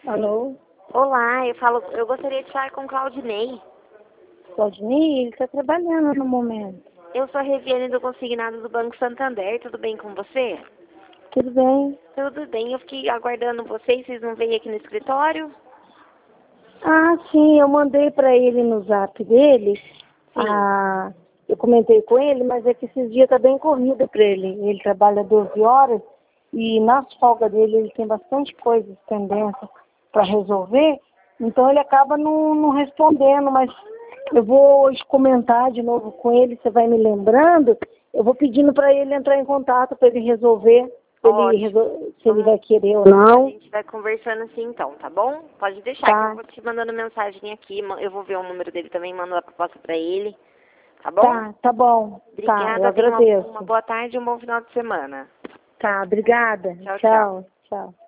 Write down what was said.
Alô? Olá, eu gostaria de falar com o Claudinei. Claudinei, ele está trabalhando no momento. Eu sou a Reviane do Consignado do Banco Santander, tudo bem com você? Tudo bem? Tudo bem, eu fiquei aguardando vocês não veio aqui no escritório? Ah, sim, eu mandei para ele no zap dele. Sim. Eu comentei com ele, mas é que esses dias tá bem corrido para ele. Ele trabalha 12 horas e nas folgas dele ele tem bastante coisas pendência para resolver. Então ele acaba não respondendo, mas eu vou hoje comentar de novo com ele, você vai me lembrando. Eu vou pedindo para ele entrar em contato para ele resolver. Se ele vai querer ou A não. gente vai conversando assim então, tá bom? Pode deixar Tá. que eu vou te mandando mensagem aqui, eu vou ver o número dele também, mando a proposta pra ele, tá bom? Tá bom. Obrigada, Tá, eu tenha agradeço. uma boa tarde e um bom final de semana. Tá, obrigada. Tchau, tchau. Tchau. Tchau.